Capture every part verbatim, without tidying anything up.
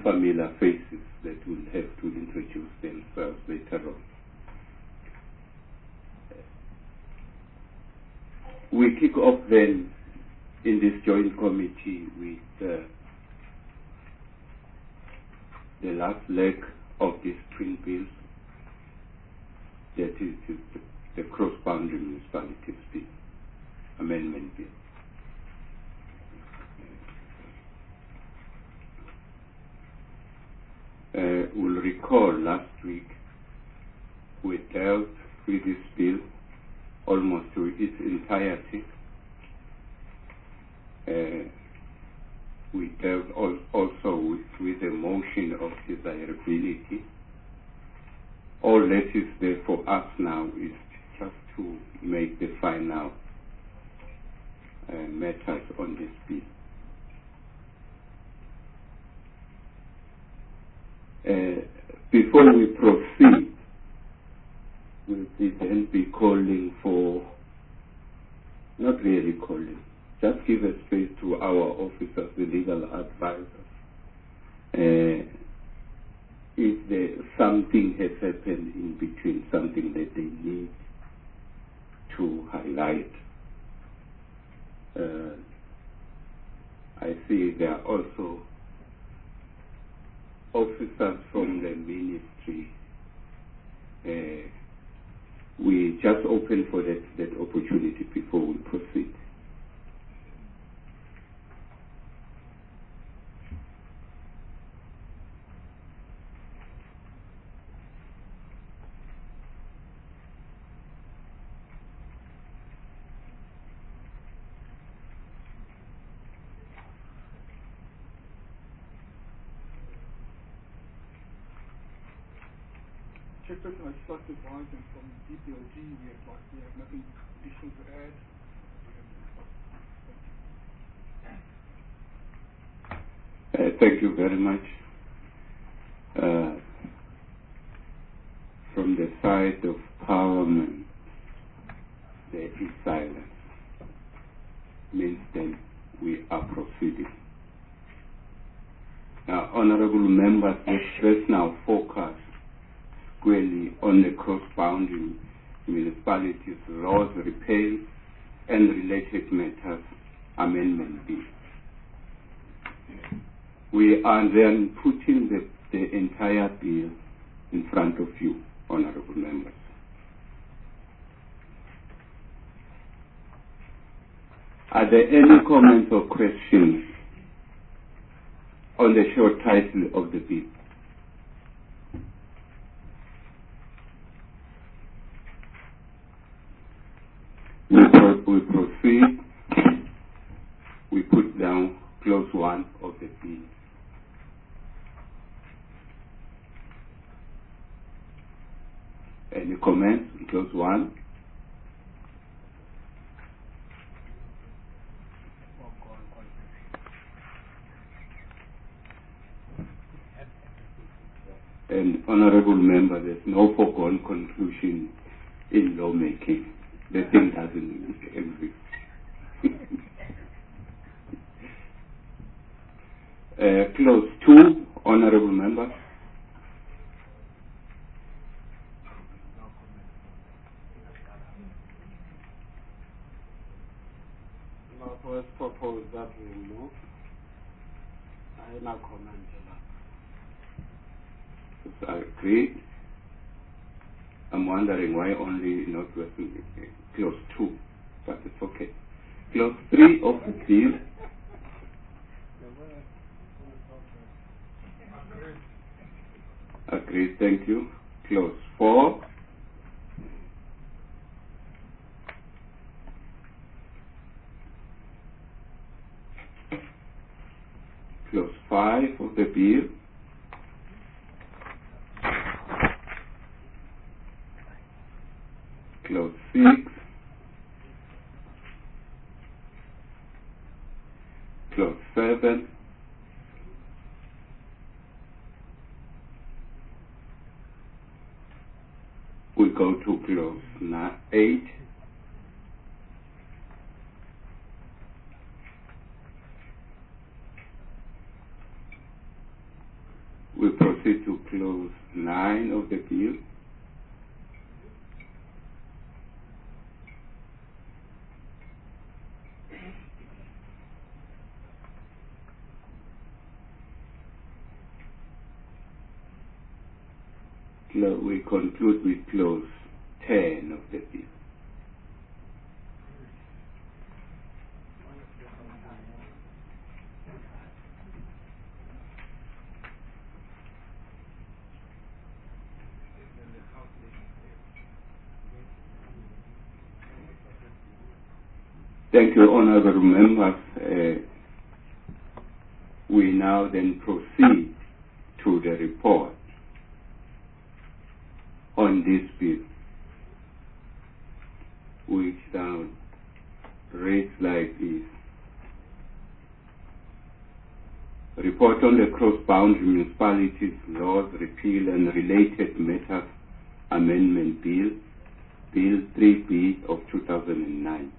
unfamiliar faces that will have to introduce themselves later on. We kick off then in this joint committee with uh, the last leg of these twin bills, that is the, the cross-boundary municipalities bill, amendment bill. Uh, we'll recall last week we dealt with this bill almost to its entirety. Uh, we dealt al also with, with a motion of desirability. All that is there for us now is just to make the final uh, matters on this bill. Uh, before we proceed, we'll then be calling for, not really calling, just give a space to our officers, the legal advisors. Uh, if there, something has happened in between, something that they need to highlight. Uh, I see there are also officers from the ministry. Uh, we just open for that, that opportunity before we proceed. Chairperson, I just like to advise them from D P L G, we have, like, we have nothing additional to add. Uh, thank you very much. Uh, from the side of Parliament, there is silence. Means that we are proceeding. Now, honorable members, let's now focus squarely on the cross-boundary municipalities laws repeal and related matters amendment bill. We are then putting the, the entire bill in front of you, honorable members. Are there any comments or questions on the short title of the bill? We, pro we proceed. We put down clause one of the bill. Any comments on clause one? And honorable member, there's no foregone conclusion in lawmaking. The thing doesn't exist. uh, clause two, honorable member. Was proposed that we remove. I now comment on that. I agree. I'm wondering why only not working clause two, but it's okay. Clause three of the bill. Agreed, thank you. Clause four. Clause five of the bill. Clause six. Clause seven. We go to clause nine, eight. we proceed to clause nine of the bill. We conclude with clause ten of the bill. Thank you, honorable members. Uh, we now then proceed to the report on this bill, which now reads like this. Report on the Cross-Boundary Municipalities Laws Repeal and Related Matters Amendment Bill, Bill three B of two thousand nine.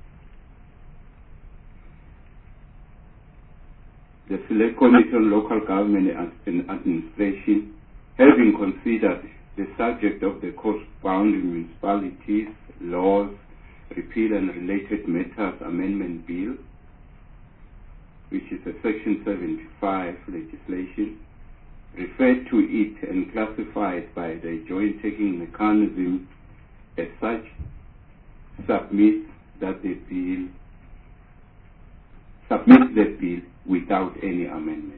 The Select Committee on Local Government and Administration, having considered the subject of the Cross-Boundary Municipalities Laws Repeal and Related Matters Amendment Bill, which is a Section seventy-five legislation, referred to it and classified by the joint taking mechanism as such, submit that the bill submit the bill without any amendment.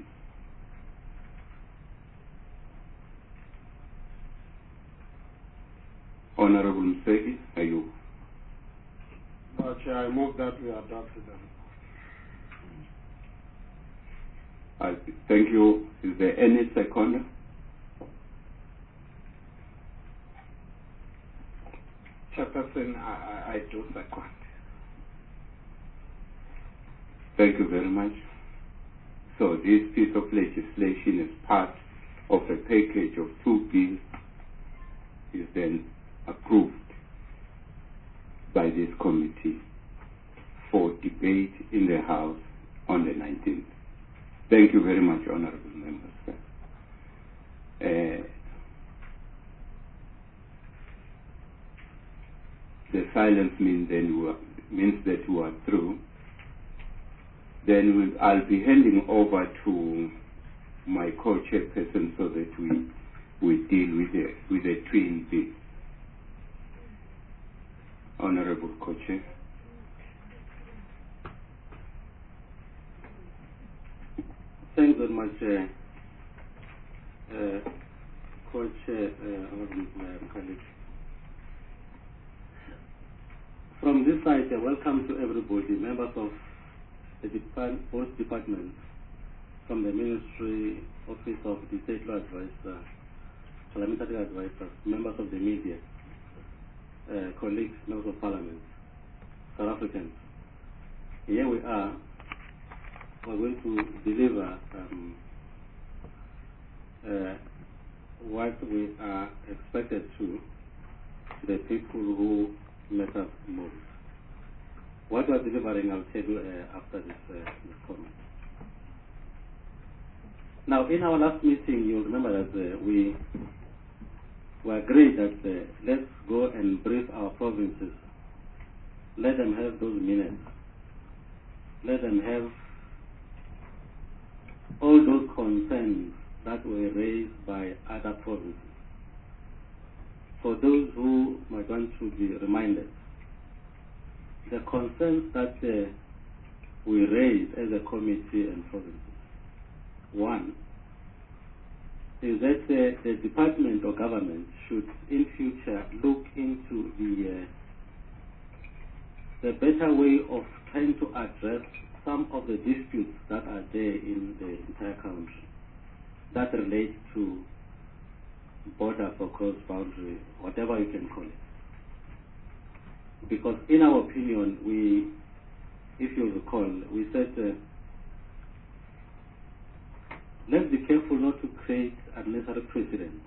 Honorable Mseki, are you? No, Chair, I move that we adopt the report. I thank you. Is there any second? Chairperson, I, I, I do second. Thank you very much. So this piece of legislation is part of a package of two bills, is then approved by this committee for debate in the House on the nineteenth. Thank you very much, honorable members. Uh, the silence means then we are, means that we are through. Then we'll, I'll be handing over to my co-chairperson so that we we deal with the with the twin bills. Honorable Co-Chair. Thanks very much, uh, uh, Co-Chair, uh, honorable colleagues. From this side, uh, welcome to everybody, members of the depart both departments, from the Ministry, Office of the State Law Advisor, Parliamentary Advisors, members of the media, uh, colleagues, members of Parliament, South Africans. Here we are. We're going to deliver um, uh, what we are expected to the people who met us most. What we're delivering, I'll tell you uh, after this, uh, this comment. Now, in our last meeting, you'll remember that uh, we, we agreed that uh, let's go and brief our provinces. Let them have those minutes. Let them have all those concerns that were raised by other provinces. For those who might want to be reminded, the concerns that uh, we raised as a committee and provinces. One is that uh, the department or government should in future look into the uh, the better way of trying to address some of the disputes that are there in the entire country that relate to borders or cross-boundary, whatever you can call it. Because in our opinion, we, if you recall, we said, uh, let's be careful not to create unnecessary precedent.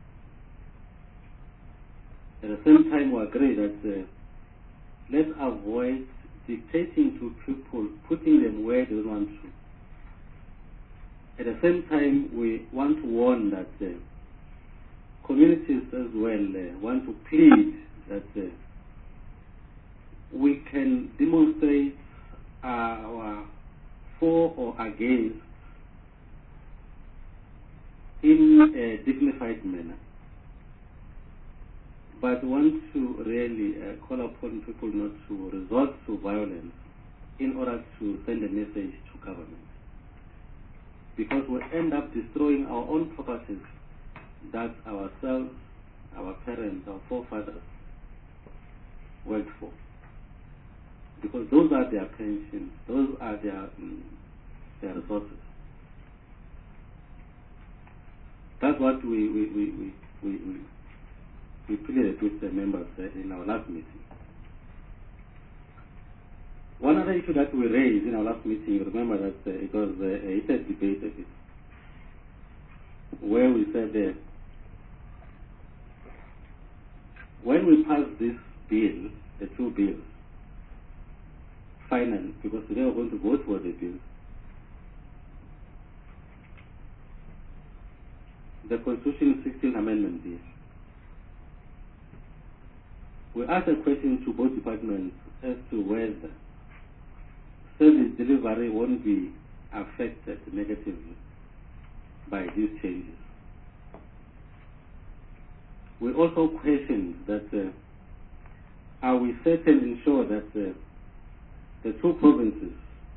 At the same time, we agree that uh, let's avoid dictating to people, putting them where they don't want to. At the same time, we want to warn that uh, communities as well uh, want to plead that uh, we can demonstrate our for or against in a dignified manner, but want to really uh, call upon people not to resort to violence in order to send a message to government. Because we end up destroying our own properties that ourselves, our parents, our forefathers worked for. Because those are their pensions, those are their, um, their resources. That's what we, we, we, we, we, we, we pleaded with the members uh, in our last meeting. One other issue that we raised in our last meeting, you remember that uh, it was uh, a heated debate a bit, where we said that uh, when we pass this bill, the two bills, finally, because today we're going to vote for the bill, the Constitution sixteen Amendment Bill, we asked a question to both departments as to whether service delivery won't be affected negatively by these changes. We also questioned that uh, are we certain and sure that uh, the two provinces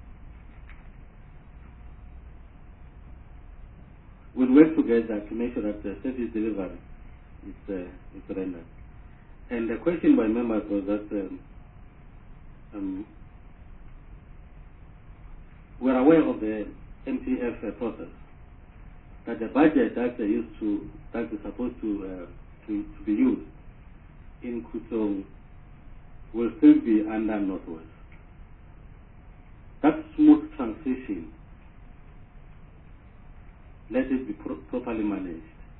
will work together to make sure that the service delivery is, uh, is rendered. And the question by members was that um, um, we're aware of the M T F uh, process, that the budget that they used to, that is supposed to, uh, to, to be used in Kutong will still be under Northwest. That smooth transition, let it be pro properly managed.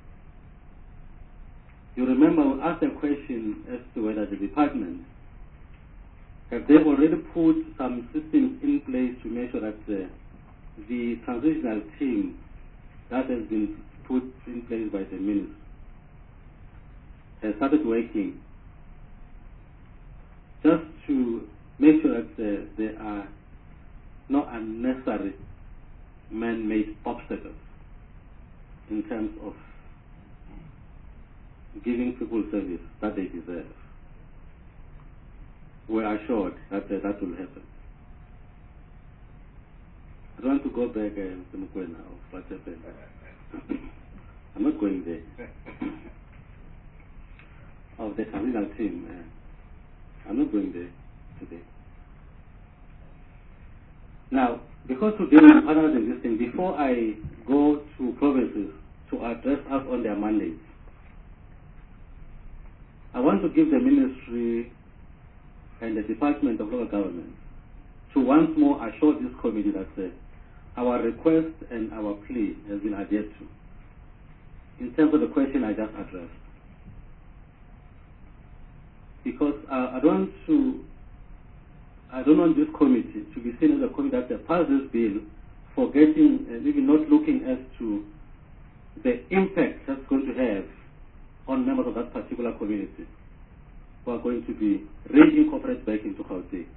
You remember we asked a question as to whether the department, have they already put some systems in place to make sure that uh, the transitional team that has been put in place by the minister has started working just to make sure that uh, there are no unnecessary man-made obstacles in terms of giving people service that they deserve. We are assured that uh, that will happen. I don't want to go back uh, to Mukwena of what happened. I'm not going there. Of the transitional team, uh, I'm not going there today. Now, because today is another existing, before I go to provinces to address us on their mandates, I want to give the ministry and the Department of Local Government to once more assure this committee that uh, our request and our plea has been adhered to in terms of the question I just addressed. Because uh, I don't want to, I don't want this committee to be seen as a committee that passed this bill forgetting and maybe not looking as to the impact that's going to have on members of that particular community who are going to be reincorporated back into Gauteng.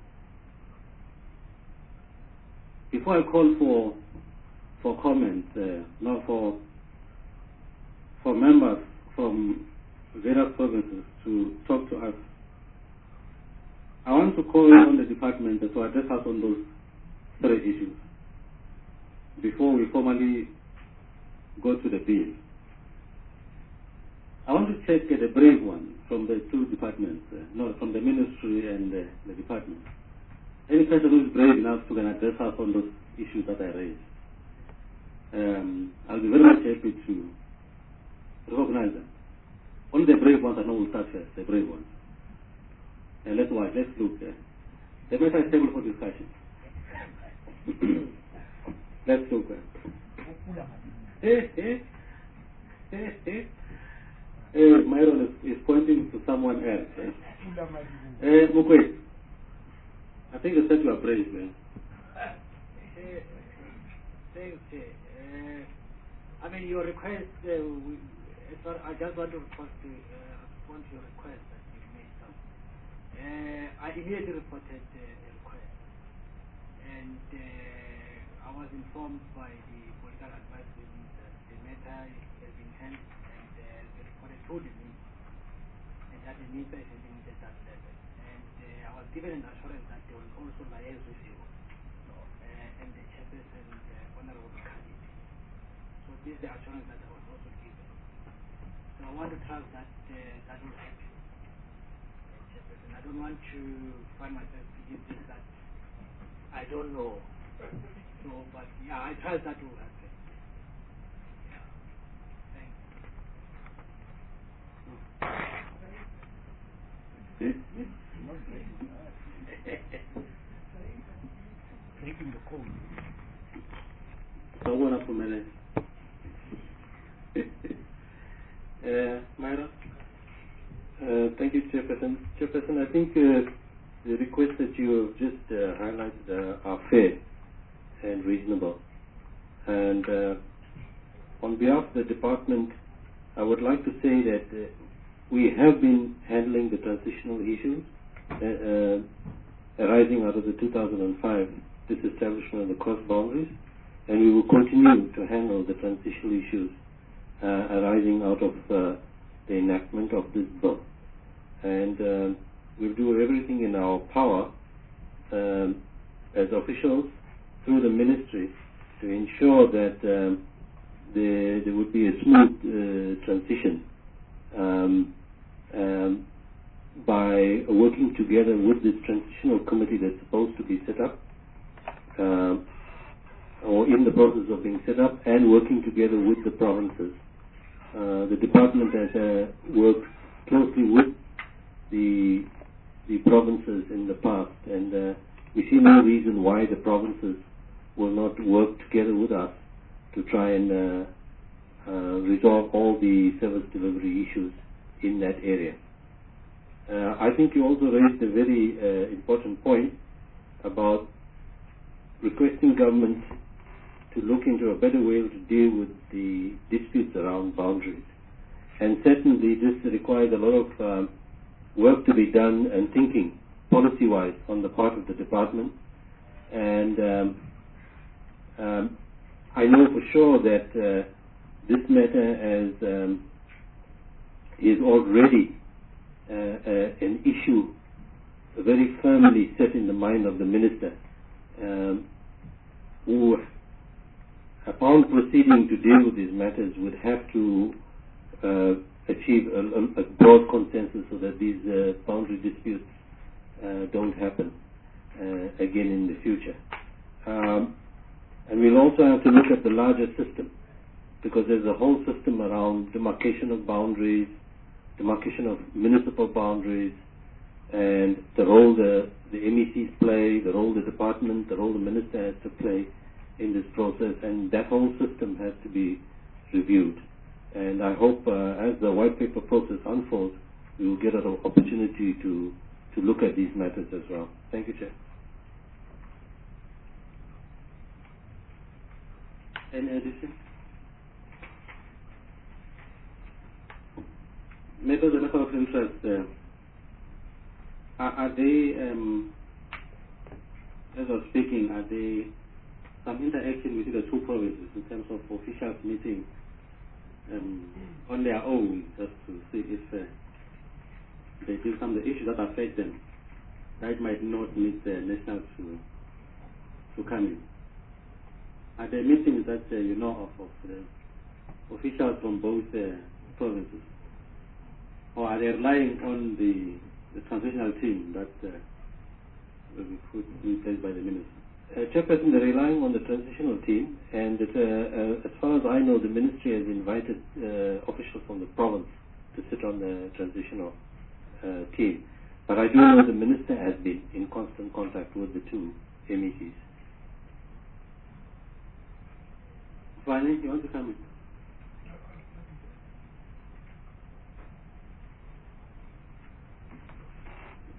Before I call for for comment, uh, no, for for members from various provinces to talk to us, I want to call on the department to address us on those three issues before we formally go to the bill. I want to check uh, the brave one from the two departments, uh, no, from the ministry and uh, the department. Any person who is brave enough to can address us on those issues that I raised, um, I'll be very much happy to recognize them. Only the brave ones I know will start first, the brave ones. And let's watch, let's look. Uh, the matter is table for discussion. Let's look. Uh. Hey, hey, hey, hey. Uh, Myron is, is pointing to someone else. Uh, uh, Mukwe, I think you said you are brave, man. Thanks. I mean, your request, uh, we, I just want to respond to, uh, respond to your request that you made. So, uh, I immediately reported uh, the request, and uh, I was informed by the political advisor that the matter has been handled, and uh, they reported to the minister, and that the minister is handling it at that level. And uh, I was given an assurance that they will also liaise with you, uh, and the chairperson, uh, Honorable Khalid. So this is the assurance that I was also given. So I want to trust that uh, that will happen. Uh, I don't want to find myself to give this that I don't know. So, but yeah, I trust that will happen. Yeah. Thanks. Taking the code. So what up, Mele? Uh, Myra? Uh, thank you, Chairperson. Chairperson, I think uh, the requests that you have just uh, highlighted uh, are fair and reasonable. And uh, on behalf of the department, I would like to say that uh, we have been handling the transitional issues uh, uh, arising out of the two thousand five disestablishment of the cross boundaries, and we will continue to handle the transitional issues uh, arising out of uh, the enactment of this bill. And uh, we'll do everything in our power um, as officials through the ministry to ensure that um, there, there would be a smooth uh, transition um, um, by working together with this transitional committee that's supposed to be set up uh, or in the process of being set up, and working together with the provinces. Uh, the department has uh, worked closely with the the provinces in the past, and uh, we see no reason why the provinces will not work together with us to try and uh, uh, resolve all the service delivery issues in that area. Uh, I think you also raised a very uh, important point about requesting government to look into a better way to deal with the disputes around boundaries. And certainly this requires a lot of um, work to be done and thinking policy-wise on the part of the department. And um, um, I know for sure that uh, this matter as, um, is already uh, uh, an issue very firmly set in the mind of the minister, um, who upon proceeding to deal with these matters would have to uh, achieve a, a, a broad consensus so that these uh, boundary disputes uh, don't happen uh, again in the future. Um, and we'll also have to look at the larger system, because there's a whole system around demarcation of boundaries, demarcation of municipal boundaries, and the role the, the M E Cs play, the role the department, the role the minister has to play in this process, and that whole system has to be reviewed. And I hope uh, as the white paper process unfolds, we will get an opportunity to, to look at these matters as well. Thank you, Chair. Any addition? Matters of matter of interest, uh, are, are they, um, as I was speaking, are they some interaction between the two provinces in terms of officials meeting um, on their own, just to see if uh, they do some of the issues that affect them that might not need the nationals to, to come in? Are there meetings that uh, you know of, of the officials from both uh, provinces? Or are they relying on the, the transitional team that uh, will be put in place by the minister? Uh, Chairperson, they're relying on the transitional team, and it, uh, uh, as far as I know, the ministry has invited uh, officials from the province to sit on the transitional uh, team. But I do know the minister has been in constant contact with the two M E Cs. Finally, you want to come in?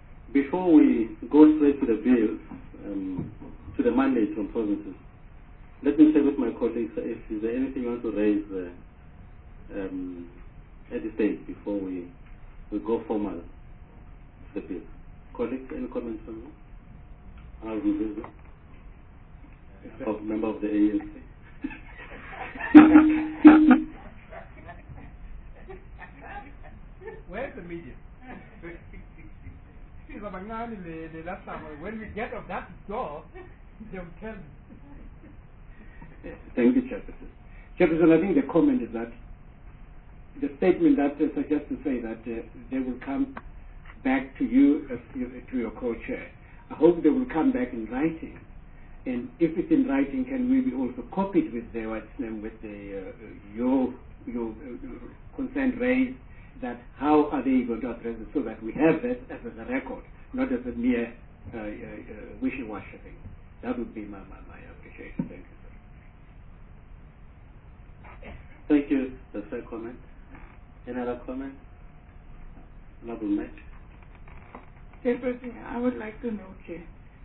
Before we go straight to the bill, um, to the mandates from provinces, let me share with my colleagues if is there anything you want to raise uh, um, at this stage before we, we go formal to the bill. Colleagues, any comments from you? I'll do this. Of member of the A N C. Where's the media? When we get off that door, they'll tell me. Thank you, Chairperson. Chairperson, I think the comment is that the statement that uh, suggests to say that uh, they will come back to you, as you to your co-chair. I hope they will come back in writing. And if it's in writing, can we be also copied with the what's name with the uh, your your uh, concern raised that how are they going to address it so that we have that as a record, not as a mere uh, uh, uh, wishy-washy thing. That would be my, my, my appreciation. Thank you, sir. Thank you. The third comment. Any other comment? Honorable Matt. Chairperson, I would like to know, Chair,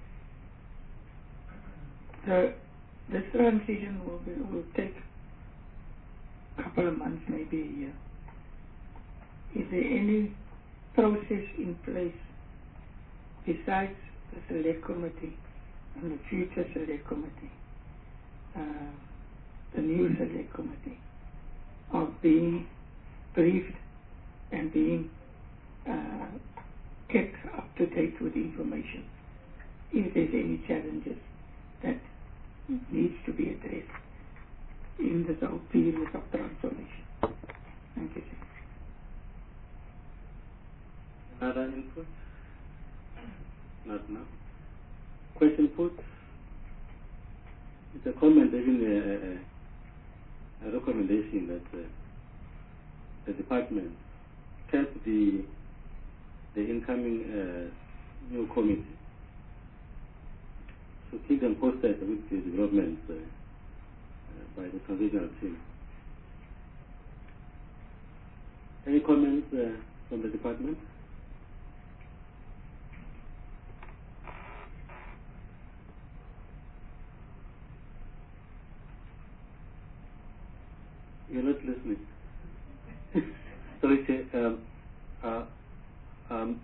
the this transition will be, will take a couple of months, maybe a year. Is there any process in place besides the select committee and the future select committee, uh, the new select committee, of being briefed and being uh, kept up to date with the information? If there's any challenges that needs to be addressed in this whole period of transformation. Thank you, sir. Other input? Not now. Question put? It's a comment, even a, a, a recommendation that uh, the department kept the the incoming uh, new committee. So keep them posted with the developments uh, uh, by the transitional team. Any comments uh, from the department? You're not listening. Sorry, Chair. Um, uh, um,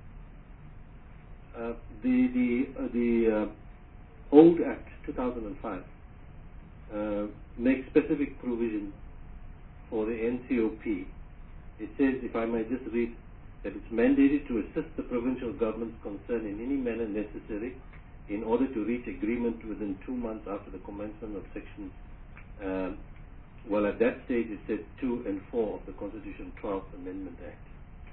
uh, the the uh, the uh, old Act two thousand five uh, makes specific provision for the N C O P. It says, if I may just read, that it's mandated to assist the provincial governments concerned in any manner necessary in order to reach agreement within two months after the commencement of sections. Uh, well, at that stage, it said two and four of the Constitution twelfth Amendment Act.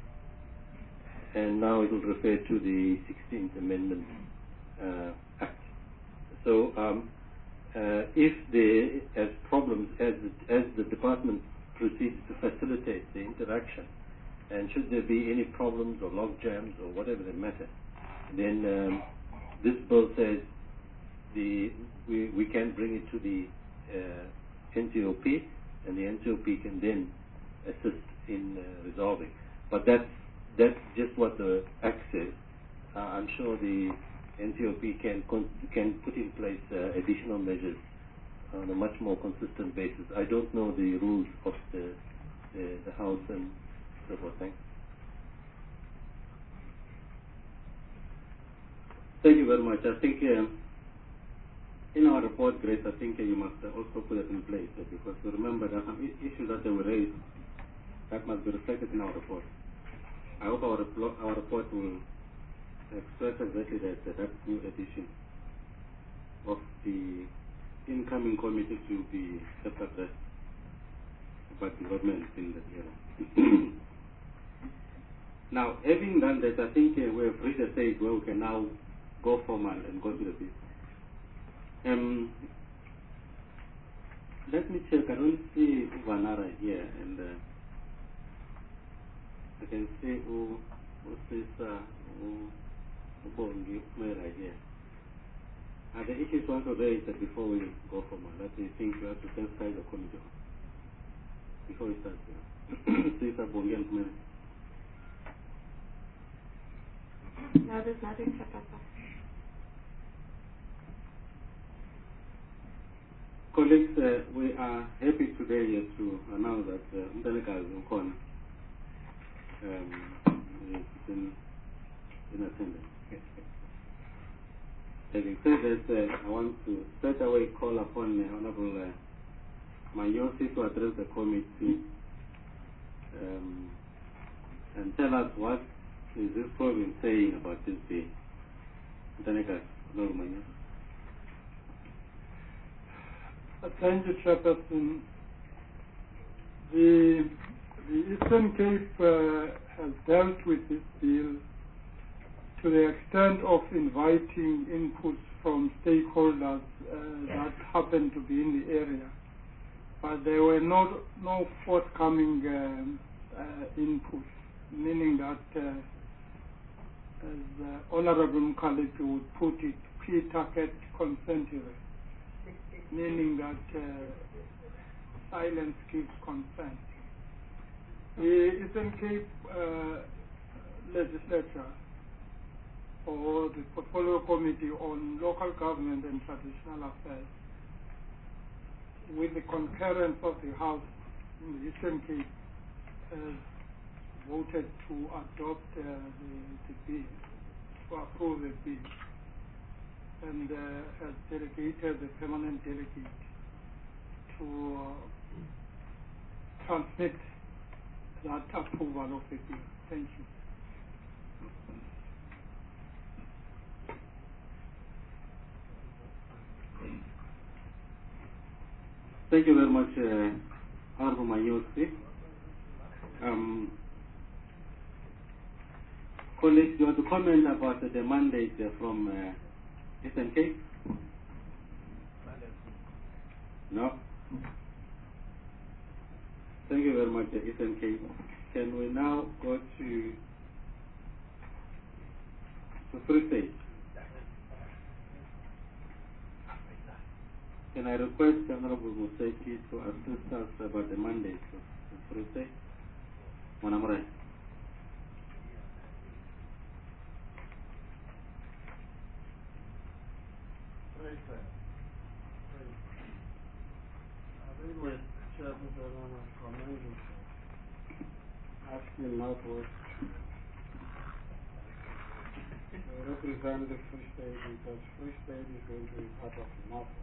And now it will refer to the sixteenth Amendment uh, Act. So um, uh, if there is problems as the, as the department proceeds to facilitate the interaction, and should there be any problems or log jams or whatever the matter, then um, this bill says the we, we can bring it to the uh, N C O P, and the N C O P can then assist in uh, resolving. But that's that's just what the Act says. Uh, I'm sure the N C O P can can put in place uh, additional measures on a much more consistent basis. I don't know the rules of the the, the House and so forth. Thanks. Thank you very much. I think uh, in our report, Grace, I think uh, you must uh, also put it in place uh, because you remember there are some issues that they were raised that must be reflected in our report. I hope our, our report will express exactly that, uh, that new edition of the incoming committees will be self-addressed by developments in the era. Now, having done that, I think uh, we have reached a stage where we can now go formal and go to the business. Um, let me check. I don't see Vanara here, and uh, I can see who is who Bongi Mera here. Are the issues you want to raise that before we go formal? That you think you have to sensitize the committee before we start here? Please, Bongi and Mera. No, there's nothing, Chapapa. Colleagues, uh, we are happy today to announce that Mtanekazi uh, Nkona um, is in, in attendance. Having said that, uh, I want to straight away call upon uh, Honorable uh, Manyosi to address the committee um, and tell us what is this province saying about this day. Mtanekazi, Honorable Manyosi. Thank you, Chairperson. The, the Eastern Cape uh, has dealt with this bill to the extent of inviting inputs from stakeholders uh, that happen to be in the area. But there were no, no forthcoming um, uh, inputs, meaning that, uh, as uh, Honorable Mkhaliphi would put it, pre-target consentire, meaning that uh, silence gives consent. The Eastern Cape uh, Legislature or the Portfolio Committee on Local Government and Traditional Affairs, with the concurrence of the House in the Eastern Cape, has voted to adopt uh, the, the bill, to approve the bill, and uh, has delegated the permanent delegate to uh, transmit that approval of the bill. Thank you. Thank you very much, uh, Honorable Manyosi. Um, colleagues, you want to comment about the mandate uh, from uh, Eastern Cape? No? Thank you very much, uh, Eastern Cape. Can we now go to, to Free State? Can I request Honorable Museki to assist us about the mandate of Free State? Mwanamure. Right, sir. Right. I very much, Chairperson, I commend you for asking Northwest to represent the Free State, because Free State is going to be part of Northwest.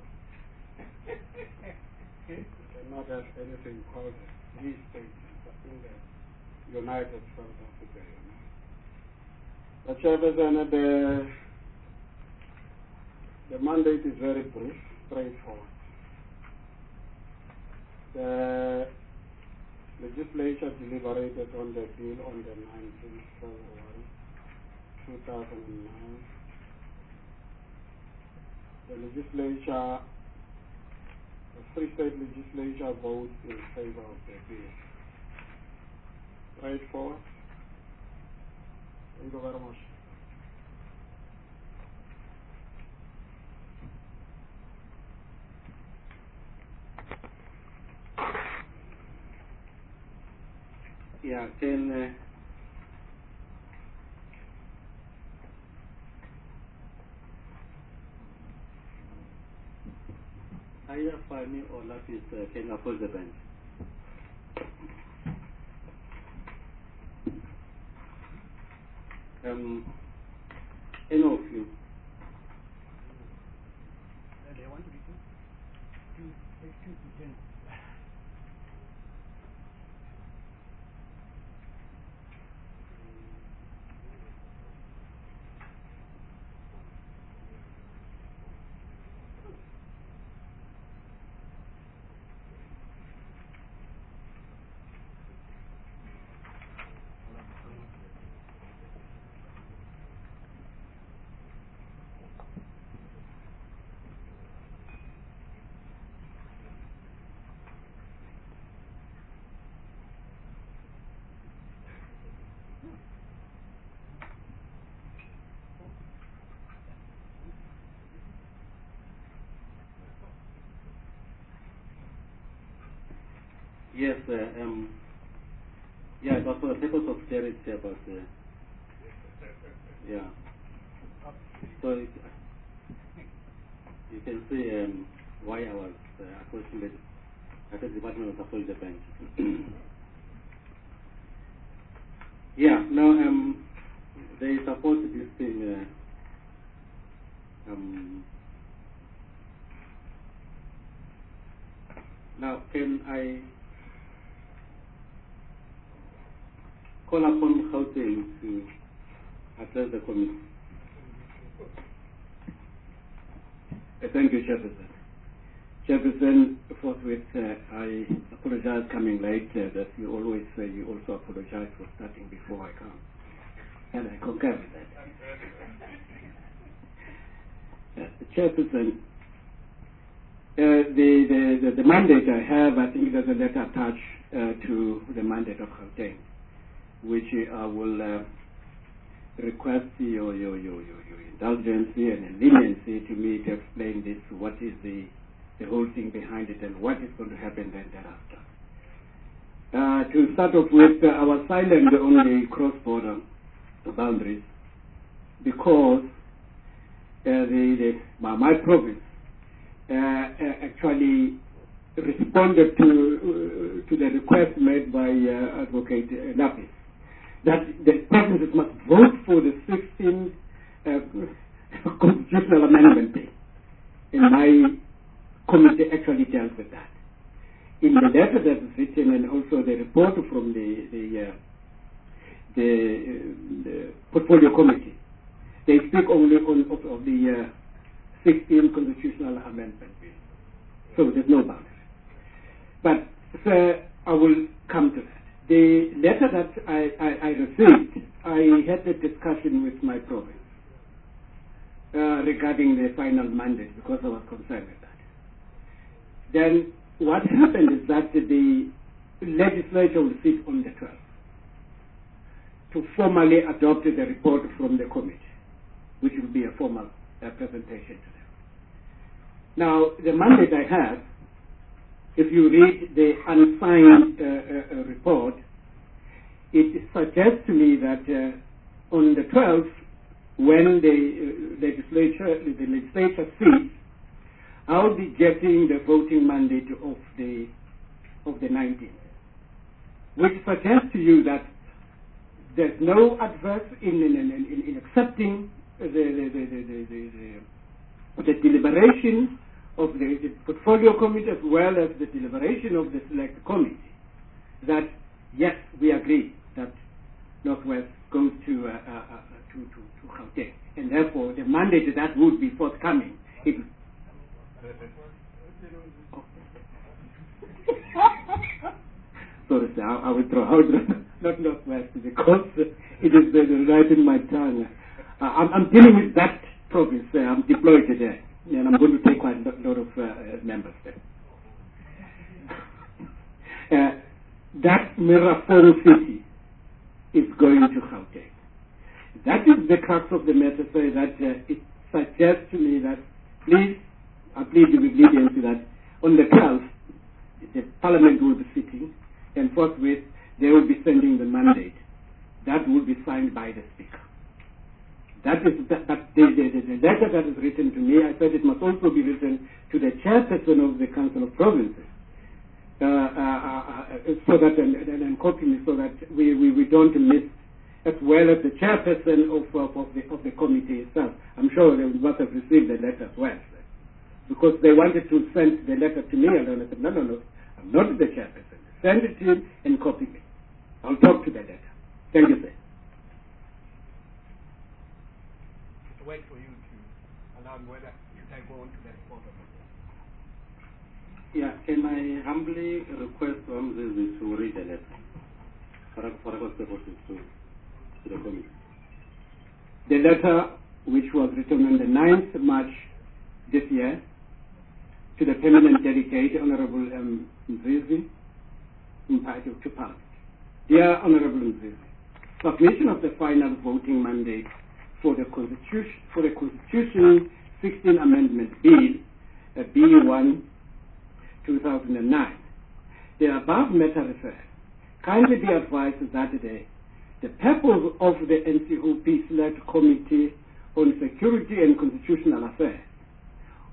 You cannot have anything called these states in the United South Africa, you know. But Chairperson, the, the mandate is very brief, straightforward. The legislature deliberated on the bill on the nineteenth of February two thousand nine. The legislature The Free State Legislature votes in favor of the bill. Straightforward. Thank you very much. Yeah, can uh, either Fani or Lapis uh, can approach the bench. Um, any of you? They want to be two, two, two to ten. Yes, uh, um, yeah, but for the purpose of clarity about, uh, yeah. So it, you can see um, why I was uh, appointed at the Department of Pathology Bench. Yeah, no, um, they support this thing. Uh, um, now, can I call upon Gauteng to address the committee? Uh, thank you, Chairperson. Chairperson, forthwith, uh, I apologize coming late. Uh, that you always say you also apologize for starting before I come. And I concur with that. Uh, Chairperson, uh, the, the, the, the mandate I have, I think there's a letter attached uh, to the mandate of Gauteng, which I will uh, request your, your, your, your, your indulgence and leniency to me to explain this, what is the the whole thing behind it and what is going to happen then thereafter. Uh, to start off with, uh, I was silent on the cross-border boundaries because uh, the, the, my, my province uh, uh, actually responded to uh, to the request made by uh, Advocate uh, Lapis that the provinces must vote for the sixteenth uh, constitutional amendment bill. In my committee actually dealt with that. In the letter that is written and also the report from the the, uh, the, uh, the portfolio committee, they speak only on of, of the uh, sixteenth constitutional amendment bill. So there's no boundary. But so I will come to that. The letter that I, I, I received, I had a discussion with my province uh, regarding the final mandate because I was concerned with that. Then what happened is that the legislature will sit on the twelfth to formally adopt the report from the committee, which will be a formal uh, presentation to them. Now, the mandate I have, if you read the unsigned uh, uh, report, it suggests to me that uh, on the twelfth, when the uh, legislature, the legislature sits, I'll be getting the voting mandate of the of the nineteenth, which suggests to you that there's no adverse in in, in, in, in accepting the the, the, the, the, the, the deliberation of the, the portfolio committee as well as the deliberation of the select committee. That yes, we agree that Northwest goes to uh, uh, to to, to Gauteng, and therefore the mandate that would be forthcoming. It, Sorry, sir, I, I will throw out not Northwest because it is uh, right in my tongue. Uh, I'm, I'm dealing with that province. Uh, I'm deployed there, and I'm going to take quite a lot of uh, members there. Uh, that Miraforo city is going to Gauteng. That is the crux of the matter, so that uh, it suggests to me that please, I plead with leniency that on the twelfth, the Parliament will be sitting, and forthwith they will be sending the mandate. That will be signed by the Speaker. That is that, that the, the, the letter that is written to me. I said it must also be written to the chairperson of the Council of Provinces, uh, uh, uh, so that and, and, and copy me so that we, we, we don't miss, as well as the chairperson of, of, of the of the committee itself. I'm sure they must have received the letter as well, because they wanted to send the letter to me, and I said, no, no, no, I'm not the chairperson. Send it to him and copy me. I'll talk to the letter. Thank you, sir. To wait for you to allow me whether you can go on to that report. Yeah, can I humbly request Ramses to read the letter for for us to to the committee? The letter, which was written on the ninth of March this year, to the permanent delegate, Honorable um, Mzizi, entitled to Parliament. Dear Honorable Mzizi, submission of the final voting mandate for the Constitution for the Constitution sixteen Amendment Bill, uh, B one, two thousand nine. The above matter referred. Kindly be advised that the the purpose of the N C O P Select Committee on Security and Constitutional Affairs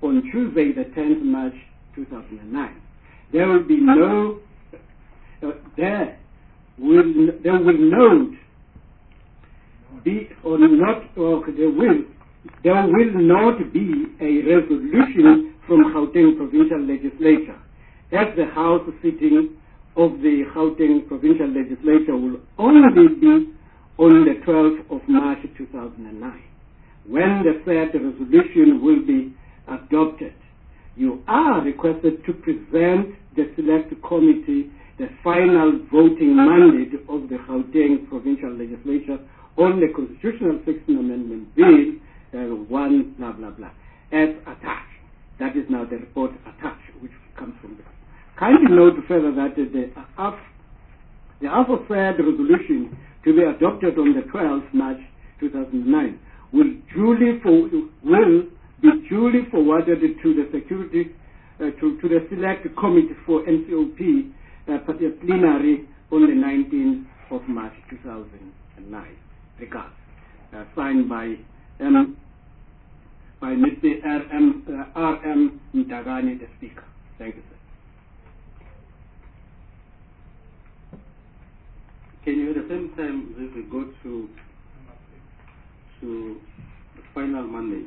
on Tuesday, the tenth of March two thousand nine. There will be no, uh, there will, there will not be, or not, or there will, there will not be a resolution from Gauteng Provincial Legislature, as the House sitting of the Gauteng Provincial Legislature will only be on the twelfth of March two thousand nine, when the said resolution will be adopted. You are requested to present the Select Committee the final voting mandate of the Gauteng Provincial Legislature on the Constitutional sixteenth Amendment Bill, uh, one blah blah blah, as attached. That is now the report attached, which comes from the. Kindly note further that the af the aforesaid resolution to be adopted on the twelfth of March two thousand nine will duly for, will be duly forwarded to the security uh, to, to the Select Committee for N C O P uh, plenary on the nineteenth of March two thousand nine. Regards, uh, signed by um, by Mister R M uh, R M Mtagane, the Speaker. Thank you, sir. Can you at the same time, if we go to to the final mandate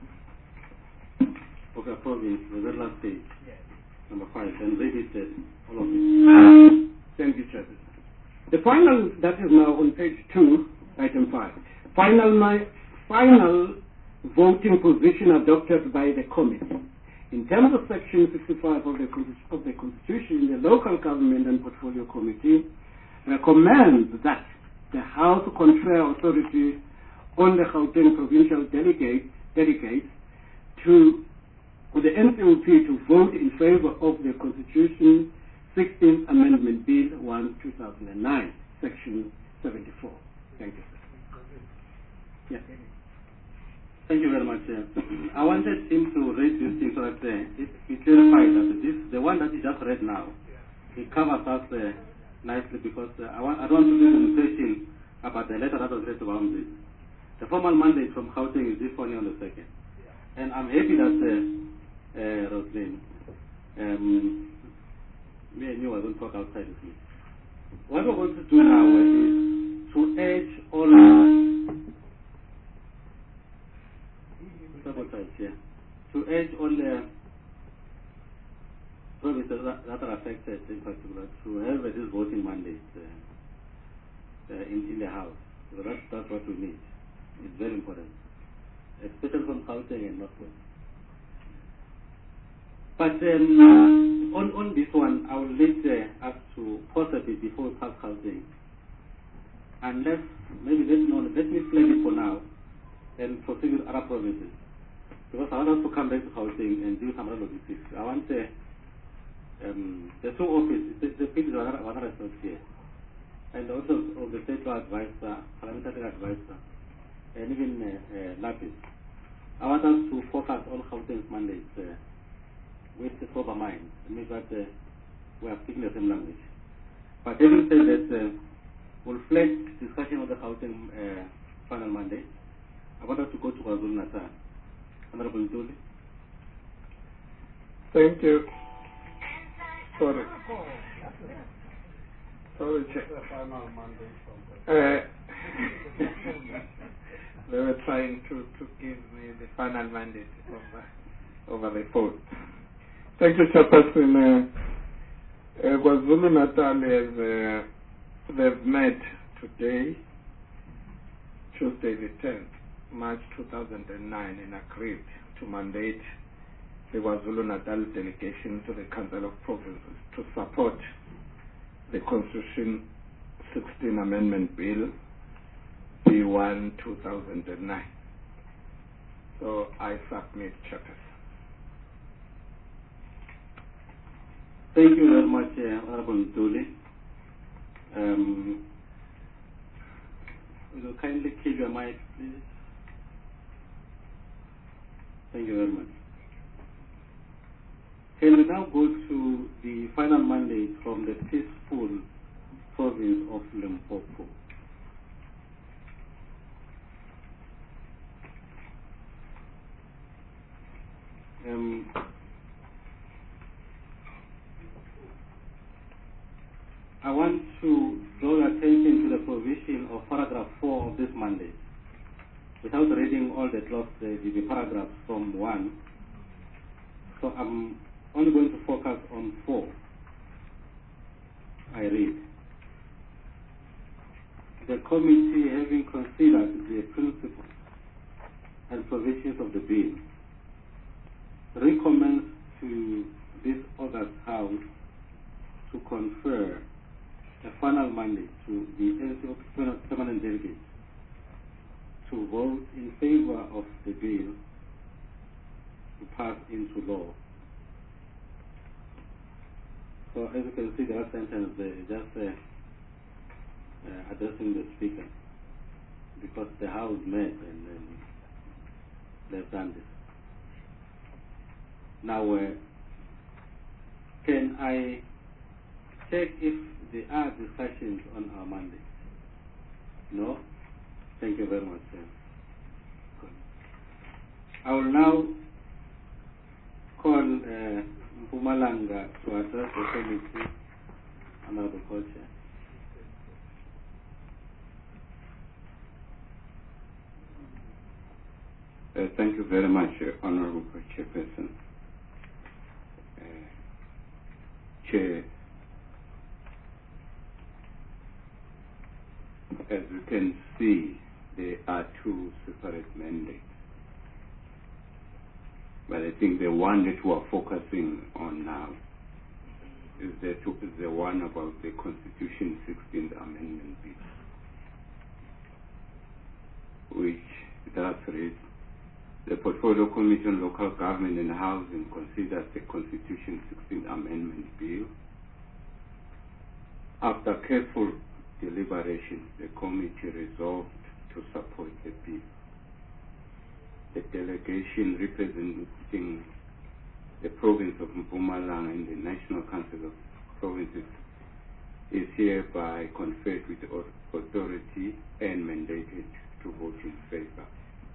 of your province, the very last page, yes. Number five, and read it, uh, all of it. Thank you, Chairman. The final, that is now on page two, item five. Final, my, final voting position adopted by the committee. In terms of section sixty-five of the, of the Constitution, the Local Government and Portfolio Committee recommends that the House confer authority on the Gauteng Provincial Delegate, delegates to the N C O P to vote in favor of the Constitution sixteenth Amendment Bill one two thousand nine, Section seventy-four. Thank you, sir. Yeah. Thank you very much. Uh, I wanted him to raise this thing so that uh, it, it clarifies that this, the one that he just read now, it covers us uh, nicely, because uh, I, want, I don't want to lose an impression about the letter that was read to Boundary. The formal mandate from Gauteng is this one on the second. And I'm happy that uh, uh, Roslyn, um, me and you are going to talk outside with me. What we're going to do now is to urge all sabotage, yeah, to urge all the provinces that, that are affected in particular to have uh, this voting mandate uh, uh, in, in the House. So that's, that's what we need. It's very important, especially from Gauteng and Northwest. But um, on, on this one, I will leave uh, us to possibly before we pass Gauteng. Unless, maybe let, no, let me flag it for now and proceed with other provinces. Because I want us to come back to Gauteng and do some other logistics. I want uh, um, the two offices, the, the people are one hundred here, and also of the state law advisor, parliamentary advisor, and even uh, uh, Lapis. I want us to focus on Gauteng's mandates uh, with a sober mind. It means that uh, we are speaking the same language. But having said that, uh, we'll flag discussion of the Gauteng uh, final mandate. I want us to go to KwaZulu-Natal. Honorable Ntuli. Thank you. Sorry. Sorry, Chair. The final mandate from the Uh, they were trying to, to give me the final mandate over, over the phone. Thank you, Chairperson. Uh, uh, KwaZulu-Natal has uh, they've met today, Tuesday the tenth. March two thousand nine, and agreed to mandate the KwaZulu-Natal delegation to the Council of Provinces to support the Constitution sixteenth Amendment Bill B one two thousand nine. So I submit, Chairperson. Thank you very much, uh, Honorable Ntuli. Um, will you kindly keep your mic, please? Thank you very much. Can we now go to the final mandate from the peaceful province of Limpopo? Um, I want to draw your attention to the provision of paragraph four of this mandate. Without reading all the clause, the, the paragraphs from one, so I'm only going to focus on four. I read. The committee, having considered the principles and provisions of the bill, recommends to this August House to confer a final mandate to the N C O permanent delegates to vote in favor of the bill to pass into law. So as you can see, the last sentence there is just uh, uh, addressing the speaker, because the House met and then they've done this. Now, uh, can I check if there are discussions on our mandate? No? Thank you very much, sir. Good. I will now call uh, Mpumalanga to address the committee on agriculture. Uh, thank you very much, uh, Honorable Chairperson. Uh, Chair, as you can see, there are two separate mandates. But I think the one that we are focusing on now is the, is the one about the Constitution sixteenth Amendment Bill, which does read, the Portfolio Commission, Local Government and Housing considers the Constitution sixteenth Amendment Bill. After careful deliberation, the committee resolved to support the bill. The delegation representing the province of Mpumalanga and the National Council of Provinces is hereby conferred with authority and mandated to vote in favor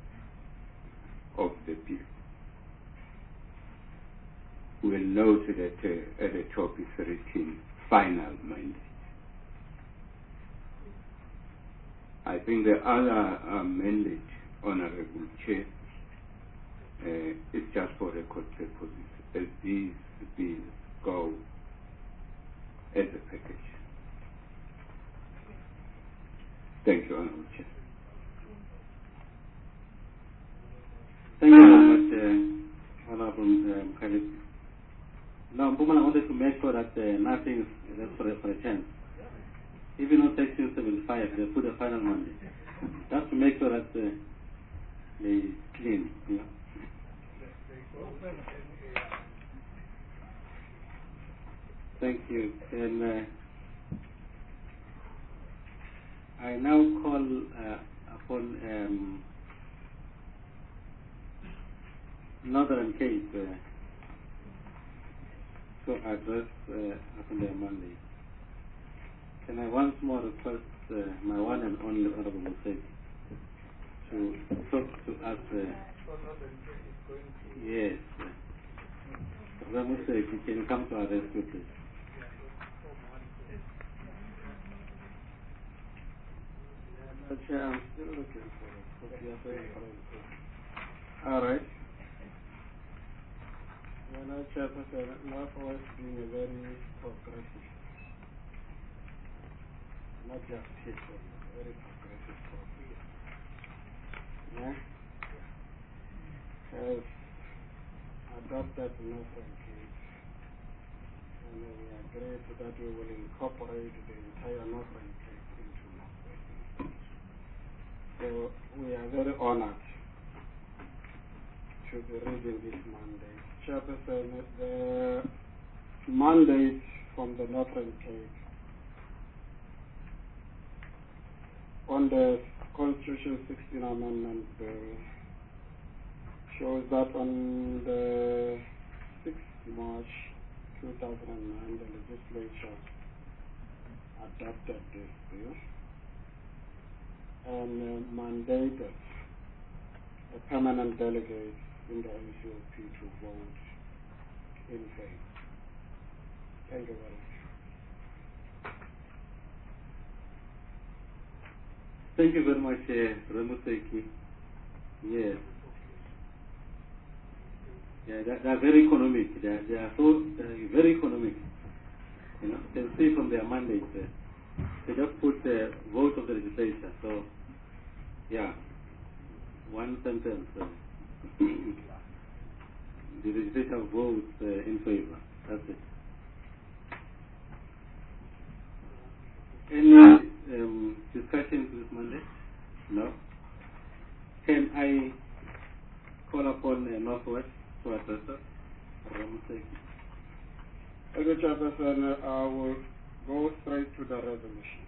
of the bill. We'll note that uh, at the top is written final mandate. I think the other uh, mandate, Honorable Chair, uh, is just for record purposes, as these bills go as a package. Thank you, Honorable Chair. Thank you very much, uh, Honorable um, Khalid. Now, Mpumalanga wanted to make sure that uh, nothing is left for, for a chance. Even on Section seventy-five, they put a final mandate. Just to make sure that uh, they clean. You know. Thank you. And uh, I now call uh, upon um, Northern Cape uh, to address uh, upon their mandate. Can I once more request uh, my one and only Honorable Musek to talk to us? Uh, yes. Honorable Musek, can you come to our rescue, please? Chair, I'm still looking for it. All right. Well, Chairperson, North West being a very progressive, not just people, very progressive program. Yeah? Has adopted Northern Cape, and we agreed that we will incorporate the entire Northern Cape into Northwestern State. So we are very honored to be reading this mandate. Chairperson, the mandate from the Northern Cape on the Constitution sixteen Amendment Bill shows that on the sixth of March two thousand nine, the legislature adopted this bill and uh, mandated a permanent delegate in the N C O P to vote in favor. Thank you very much. Thank you very much, uh, Remuseki. Yes. Yeah, they, they are very economic. They are, they are so uh, very economic. You know, you can see from their mandate, uh, they just put the vote of the legislature. So, yeah, one sentence. Uh, the legislature votes uh, in favor. That's it. Any um, discussions this Monday? No? Can I call upon uh, Northwest to address us? As a chairperson, I will go straight to the resolution,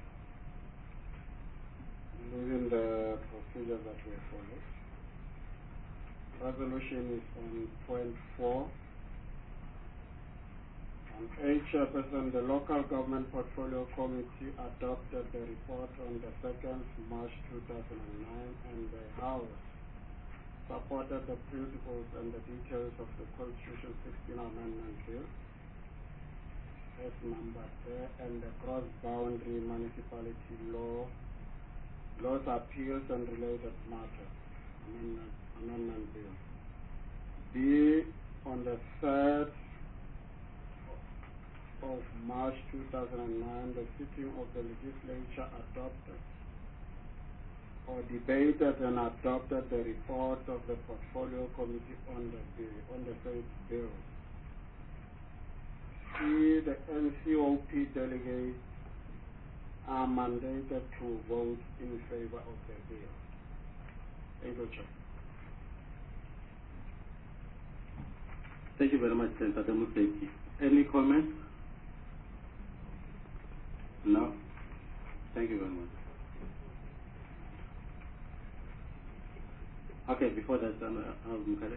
using the procedure that we follow. Resolution is on point four. On A, Chairperson, the Local Government Portfolio Committee adopted the report on the second of March two thousand nine, and the House supported the principles and the details of the Constitution sixteen Amendment Bill as numbered there, and the cross-boundary municipality law, laws, appeals, and related matters amendment, amendment Bill. B, on the third of March two thousand nine, the sitting of the legislature adopted or debated and adopted the report of the Portfolio Committee on the bill, on the said bill. C, the N C O P delegates are mandated to vote in favor of the bill. Thank you, Chair. Thank you very much, Senator Museki. Any comments? No? Thank you very much. Okay, before that, um, uh, Mukale.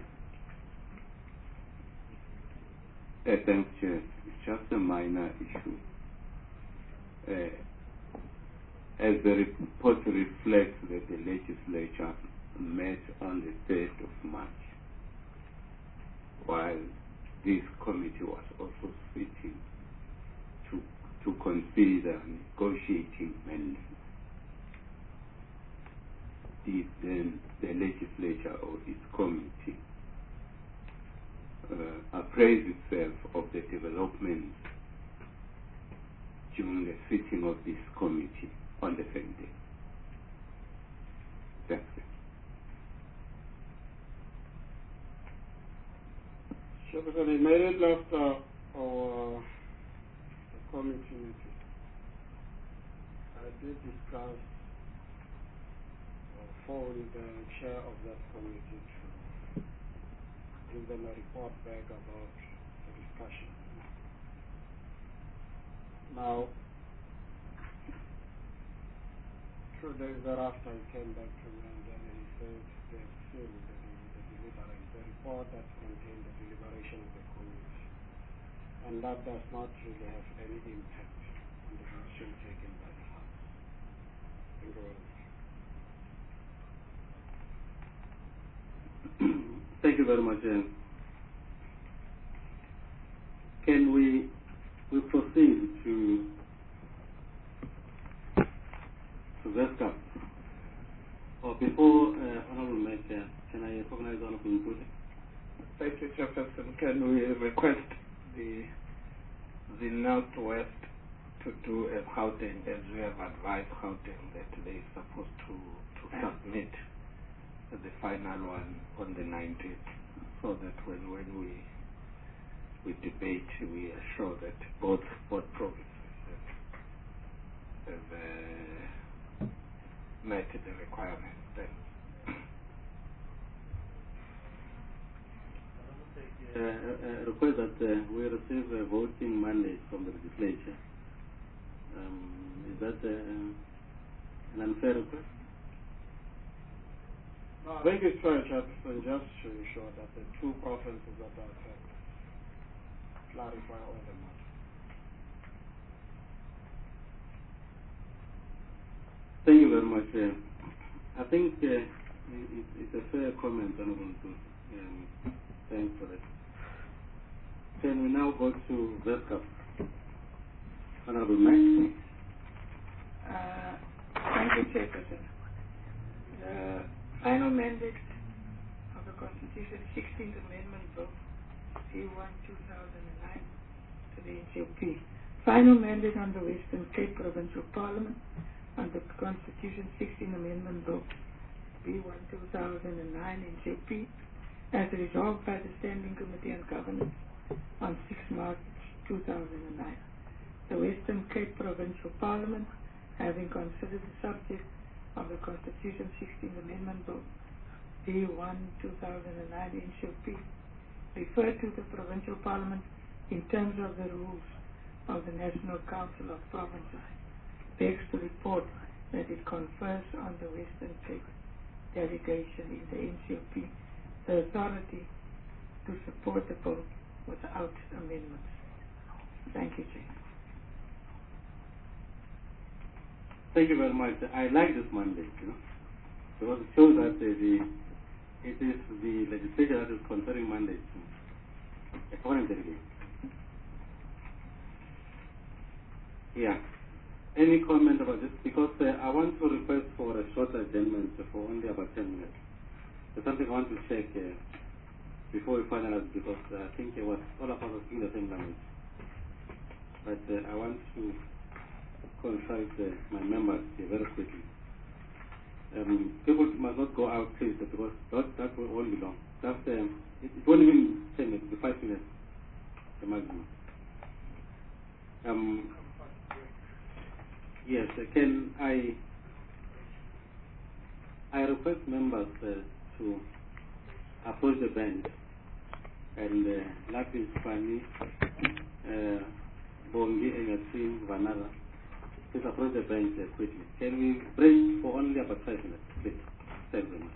Uh, thanks, Chair. It's just a minor issue. Uh, as the report reflects that the legislature met on the third of March, while this committee was also sitting to to consider negotiating amendments. Did then the legislature or its committee uh, appraise itself of the developments during the sitting of this committee on the same day? That's it. Chairperson, immediately after our committee meeting, I did discuss or phone the chair of that committee to give them a report back about the discussion. Now, two days thereafter, he came back to me and then he said they've seen the, the deliberate, the report that contained the deliberation of the committee, and that does not really have any impact on the decision taken by the House. Thank you very much. Thank you very much. Uh, can we we proceed to to Vesca? Or before uh, Honorable Mayor, can I recognize Honorable Mputi? Thank you, Chairperson. Can we request the the Northwest to do a Gauteng, as we have advised Gauteng that they are supposed to, to submit the final one on the nineteenth, so that when, when we we debate, we are sure that both both provinces have, have uh, met the requirements. Then. Uh, uh, request that uh, we receive a voting mandate from the legislature. Um, is that uh, an unfair request? No, I think it's fair, Chairperson, just to ensure that the two provinces that are affected clarify all the matters. Thank you very much. Uh, I think uh, it, it's a fair comment, Honorable Mputi. Um, thanks for that. Can we now go to Westcap? Honorable Max. Uh, thank you, Chairperson. The final mandate of the Constitution, sixteenth Amendment Bill, C one two thousand nine, to the N C O P. Final mandate on the Western Cape Provincial Parliament under the Constitution, sixteenth Amendment Bill, B one two thousand nine, N C O P, as resolved by the Standing Committee on Governance on sixth March two thousand nine. The Western Cape Provincial Parliament, having considered the subject of the Constitution sixteenth Amendment Bill, B one two thousand nine, N C O P, referred to the Provincial Parliament in terms of the rules of the National Council of Provinces, begs to report that it confers on the Western Cape delegation in the N C O P the authority to support the bill without amendments. Thank you, Chair. Thank you very much. I like this mandate, you know, because it shows that uh, the it is the legislature that is conferring mandate to a foreign delegate. Yeah. Any comment about this? Because uh, I want to request for a short adjournment for only about ten minutes. There's something I want to check uh, before we finalize, because uh, I think it was all of us are speaking the same language. But uh, I want to consult uh, my members here very quickly. Um, people must not go out, please, because that, that will won't be long. Just, um, it, it won't even ten minutes, it'll be five minutes, the maximum. Um, yes, uh, can I I request members uh, to approach the bench, and uh, Lapis Fani, uh, Bongi and Yasin Vanara, please approach the bench uh, quickly. Can we break for only about five minutes, please? Thank you very much.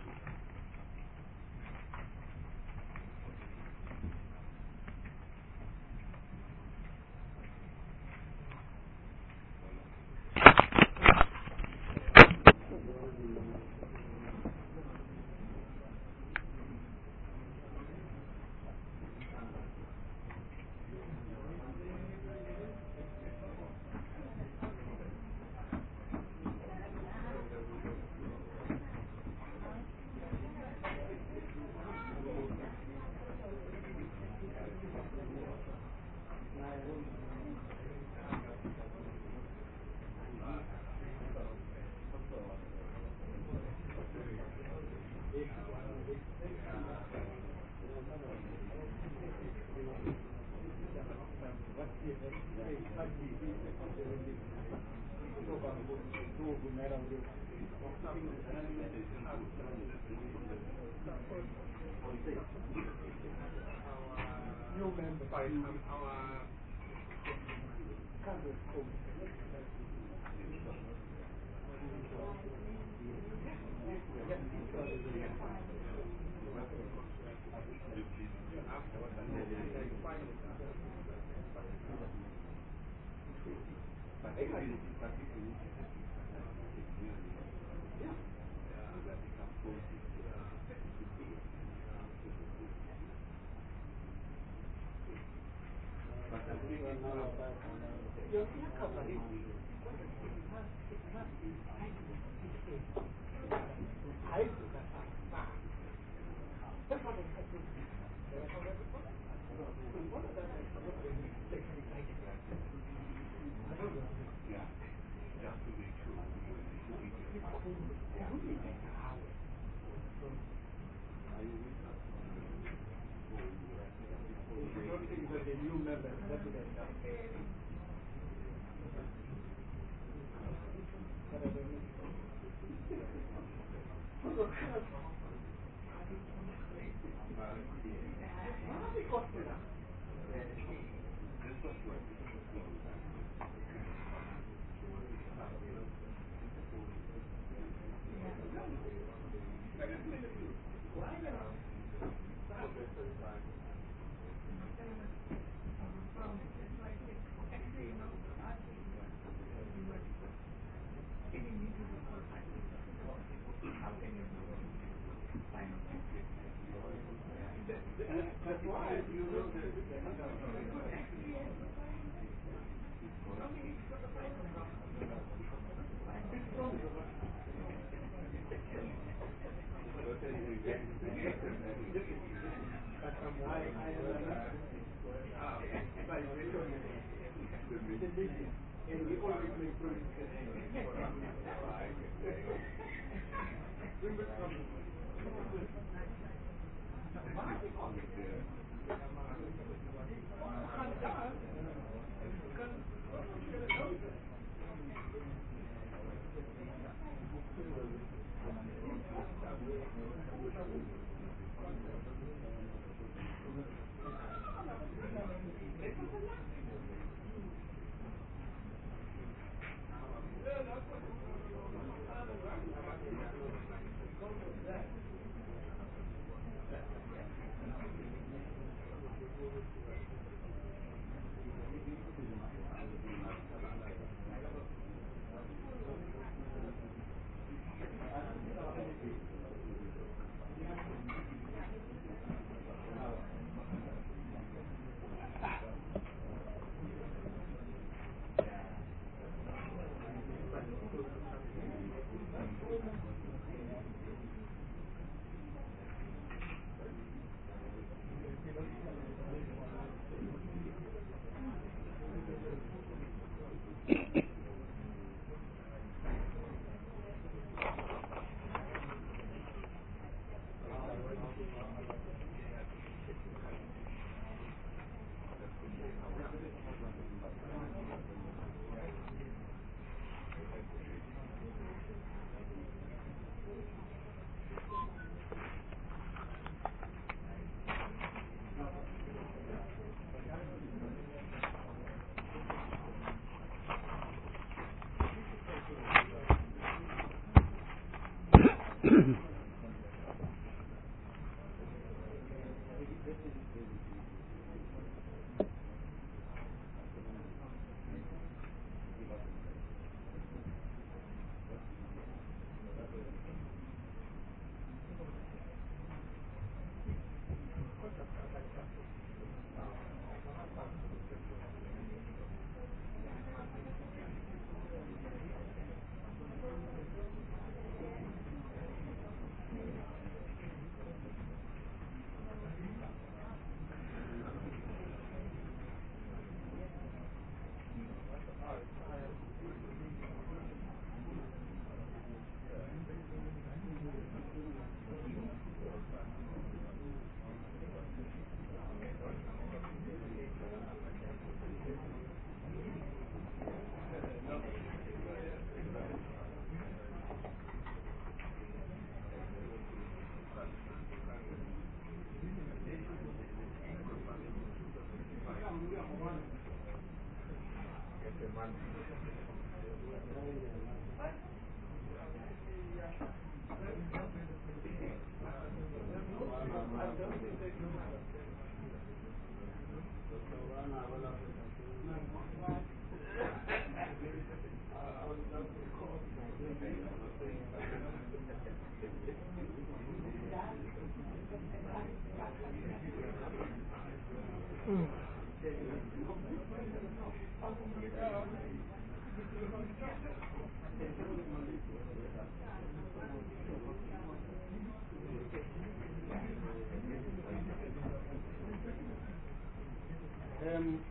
Um,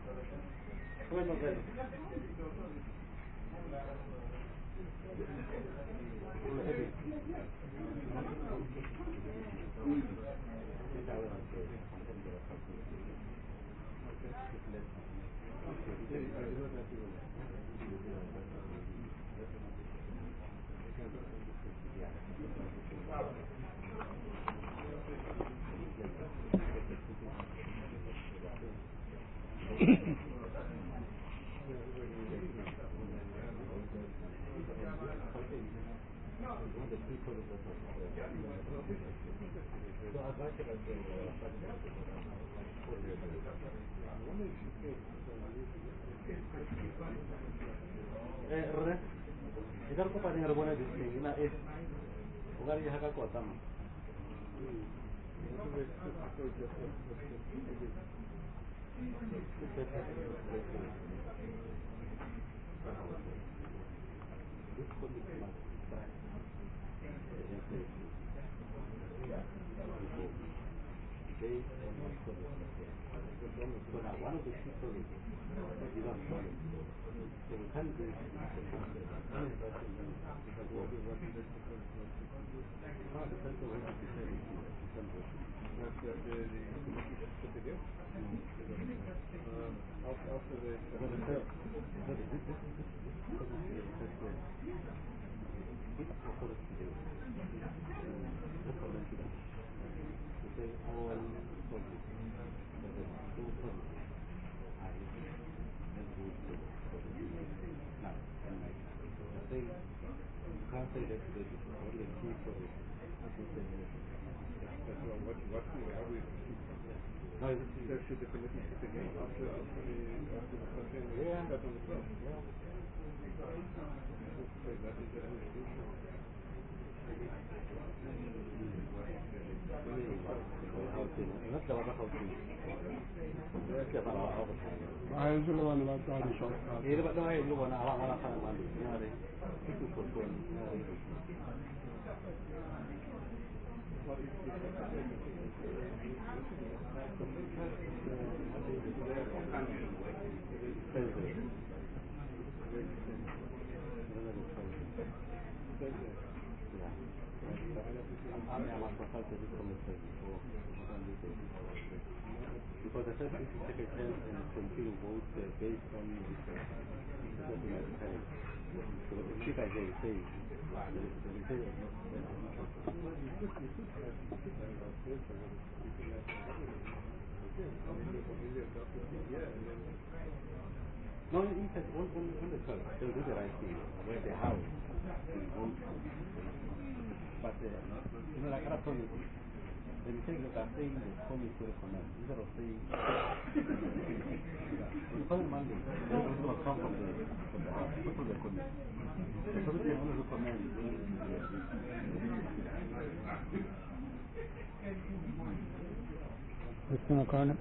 bueno, bueno. Eh, re, idan ko paling arbona di sini, na es, ugar ya haka ko tama. So now one of the key provinces is Iran province. So we can't do it in the country. Because what is what is the difference? How the central will have to say it in December. That's the committee has put together. After the this this this authority to say all policies, that the two policies are now, and I think you can't say that today because only two policies. What what how we no, so should the committee sit again after after the after the campaign? Yeah, that's on the twelfth. Yeah. So that is the resolution. I was the one about that shop. Yeah, but no, I don't want to. I want to find one. You know, they people postpone. What is the because the first secretary and continue vote uh, based on the parents. So if you guys say, say, no, in fact, on, on, on the curve, they'll do the right thing, where the house will vote. But, uh, you know, like other provinces, the mistake that are saying the committee to recommend, instead of saying, the following Monday, they will come from the, from the house, not from the committee. The committee will only recommend when Mister O'Connor,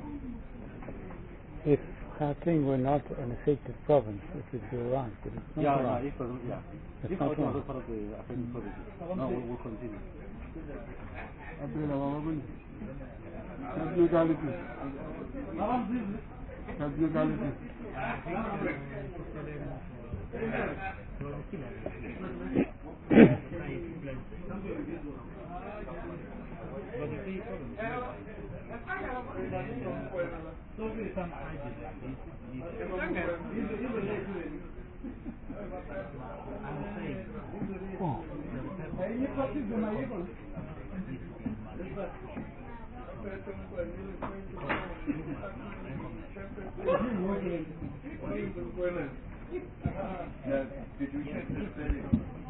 if Gauteng were not an affected province, it would be alright, but it's not yeah, alright. Yeah, if, yeah. It's If not Gauteng right. was part of the affected provinces, no, we'll, we'll continue. That's legality. That's legality. Yeah, did you check the spelling?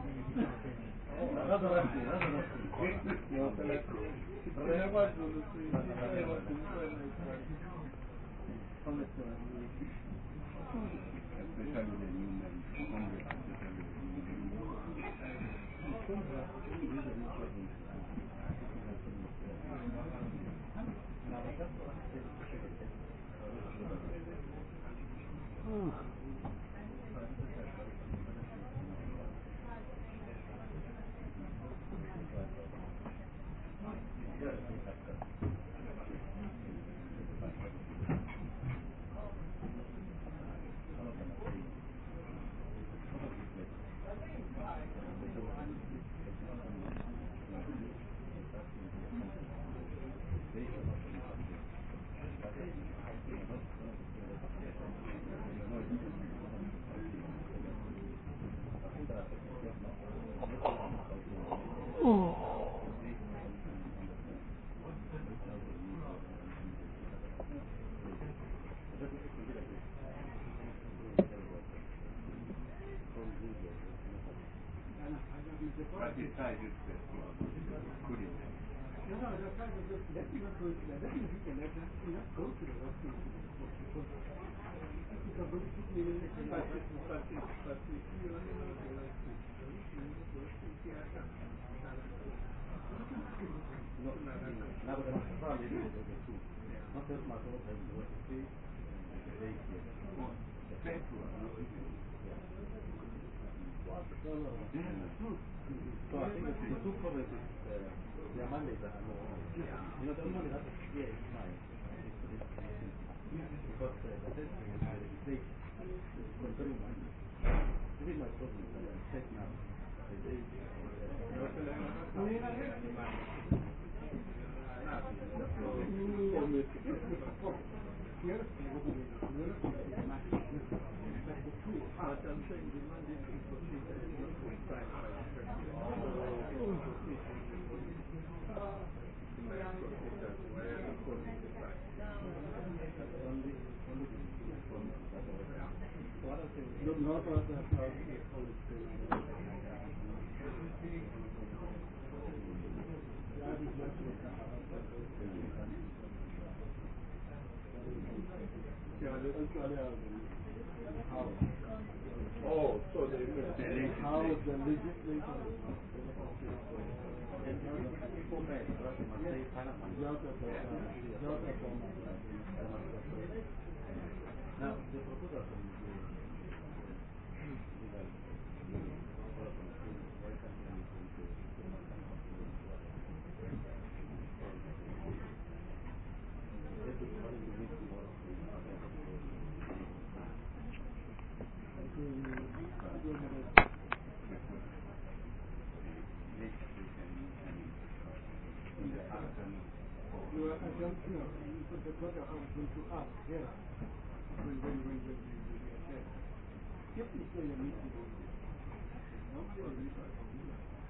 Especially the new men, Congress, especially the new men. But besides this, couldn't it? No, no, no, let me not go into that. Let me read the letter. Let me not go to the West Indies because it's a very good meaning. But if you only know the West Indies, No, now the problem is the two. Not just my own, but the state and the state here. The state one. No, no, no. So I think the two provinces, uh, their mandates are more. You know, the only that here is fine. Because uh, the first thing is the legislation is controlling money. This is my problem that I'm set now. The day Oh, so they how the legislature now the proposal from You are, I don't know. That's what I was going to ask here. When, when, when, when we we attend. If you say a meeting, normally a meeting for me.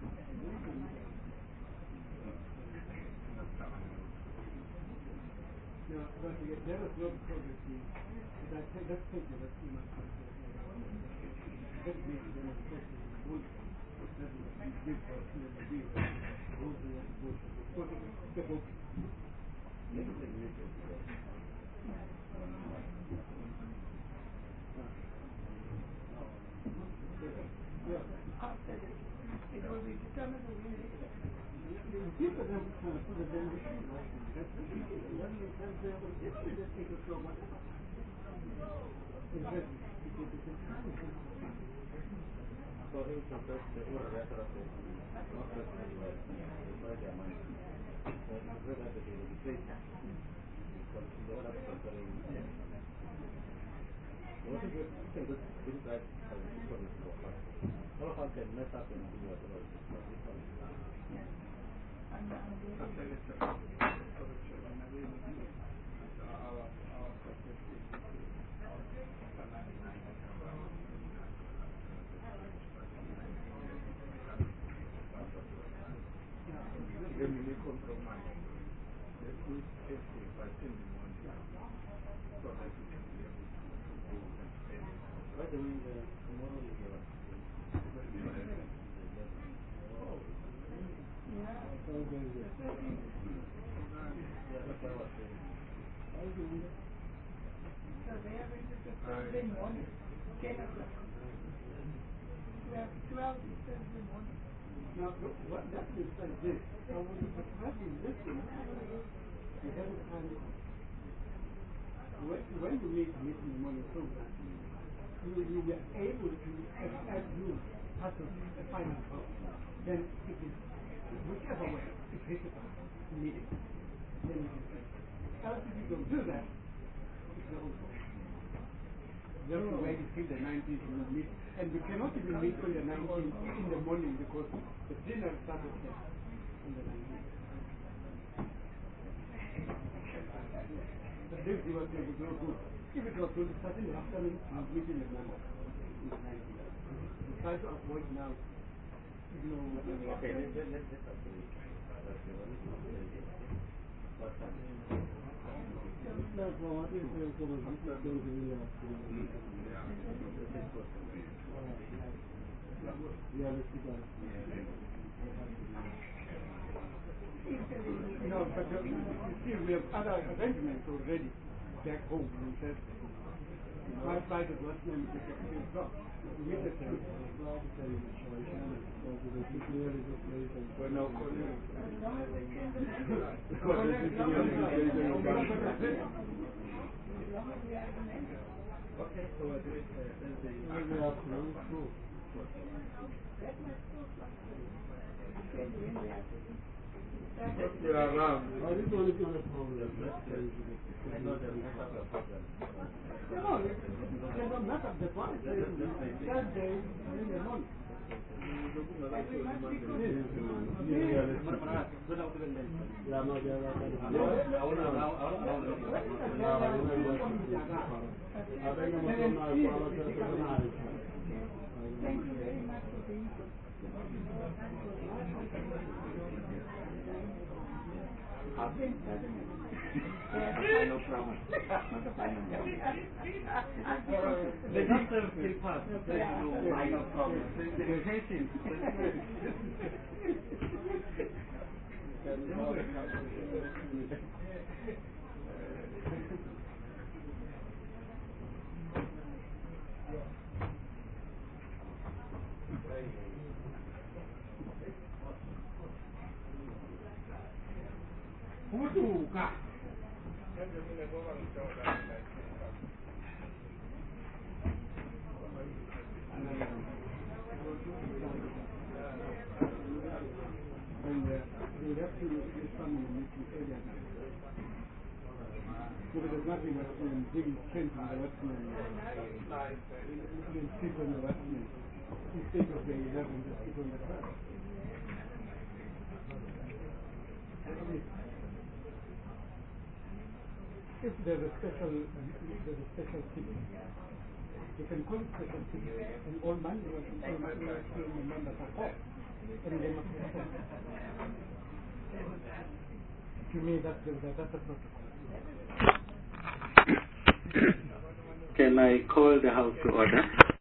Now, but there was no progress. That let's take it. Let's see my Let's make the demonstration in the bull. That is give for us in the deal. Those who want to go to the step up. Let us take it. After this, it will be determined the winner. People don't uh, put a demolition right in. That's the thing. When they can say, well, if we just take a floor, what is that? Because it's a time. So he will confess the order letter of the not just by their money. So it's better that the legislation because the order is controlling what is it? You can just bring back as a people to our party. All of us can mess up and do whatever it is, but this one is not. By the way, uh, tomorrow is uh, So they are going to do Thursday morning, ten o'clock. twelve, twelve is Thursday morning. Now, look, what that is like this. Now, when you have in this one, you have a time. When, when you make a meeting in the morning program, you, you were able to, as, as you part of the final problem, then it is, whichever way, it's visible immediately. Then you can say, else if you don't do that, it's the whole problem. You have to wait until the nineteenth to meet, and we cannot even meet on the nineteenth in the morning because the dinner started here on the nineteenth. But this is what we would not do. If it was going to start in the afternoon, we would meet in the morning. We try to avoid now. You know, okay, let's let, let, let's agree that the one is not really what time. That's what I think we're going to do in the afternoon. Realistic. No, but uh, you see, we have other arrangements already back home in Thursday. My flight is last name is three o'clock. We meet at three. We're now calling. Okay, so I do it Thursday afternoon. That's my school flight. We are around. Oh, this one is not a problem. That's very good. No, there's not a problem. No, it doesn't matter. The point is that they bring them on. Thank you very much for being so. Final promise. Not a final promise. They don't have still pass. There is no final promise. They're hating. Kutuka. And uh, we have to do some meeting earlier now. Because there's nothing that can big change in the Westman. You can sit on the Westman. Instead of the eleven, just sit on the first. If there's a special, there's a special team, you can call it special team, and all members, all members are called, and they must perform. To me, that's the, that's the protocol. Can I call the House to order?